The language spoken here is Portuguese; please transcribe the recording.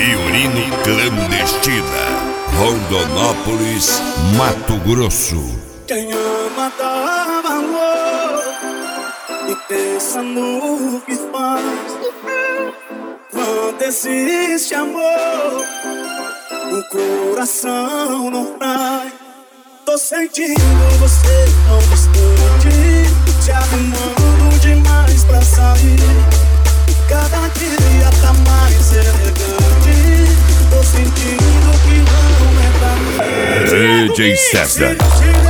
Violino Clandestina, Rondonópolis, Mato Grosso. Quem ama dá valor e pensa no que faz. Quando existe amor, o coração não trai. Tô sentindo você tão distante, te arrumando demais pra sair. Cada dia tá mais elegante. Tô sentindo que não é pra mim. DJ César.